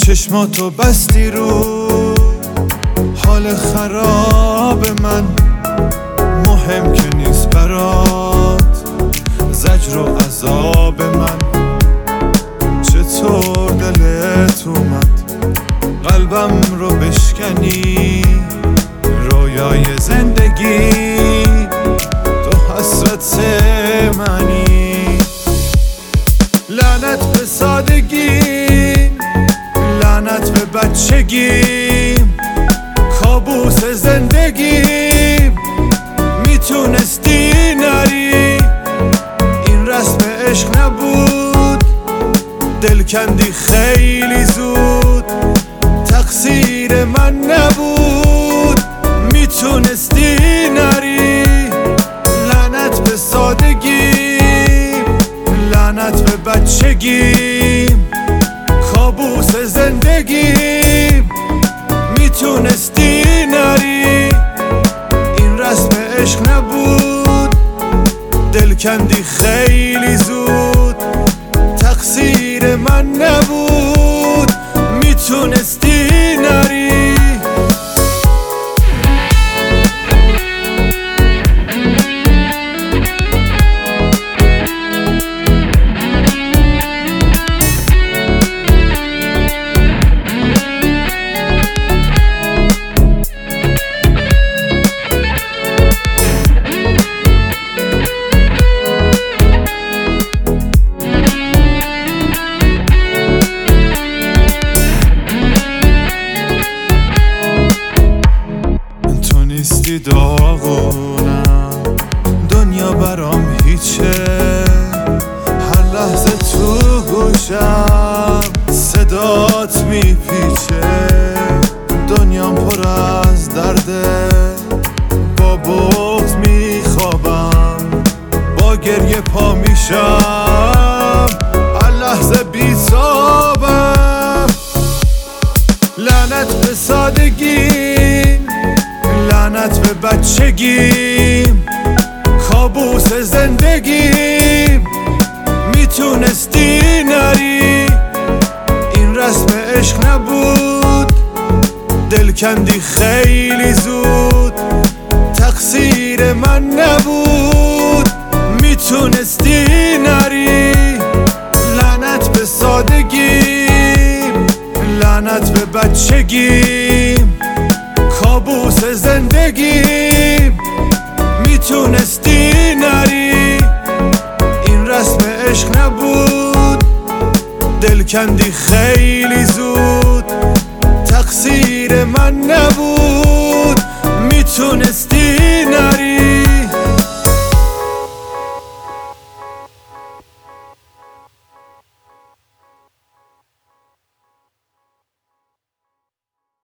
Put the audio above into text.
چشماتو بستی رو حال خراب من، مهم که نیست برات زجر و عذاب من. چطور دلت اومد قلبم رو بشکنی، رویای زندگی تو حسرت منی. لعنت به سادگی، لعنت به بچگیم، کابوس زندگیم. میتونستی نری، این رسم عشق نبود، دل کندی خیلی زود، تقصیر من نبود. میتونستی نری. لعنت به سادگیم، لعنت به بچگیم، کابوس زندگیم. میتونستی نری، این رسم عشق نبود، دل کندی خیلی زود، تقصیر من نبود. میتونستی نری. نیستی داغونم، دنیا برام هیچه، هر لحظه تو گوشم صدات میپیچه. دنیام پر از درده، با بغض میخوابم، با گریه پا میشم، هر لحظه بی‌تابم. لعنت به سادگی، لعنت به بچگیم، کابوس زندگیم. میتونستی نری، این رسم عشق نبود، دل کندی خیلی زود، تقصیر من نبود. میتونستی نری. لعنت به سادگیم، لعنت به بچگیم، کابوس زندگیم. میتونستی نری، این رسم عشق نبود، دل کندی خیلی زود، تقصیر من نبود. میتونستی نری.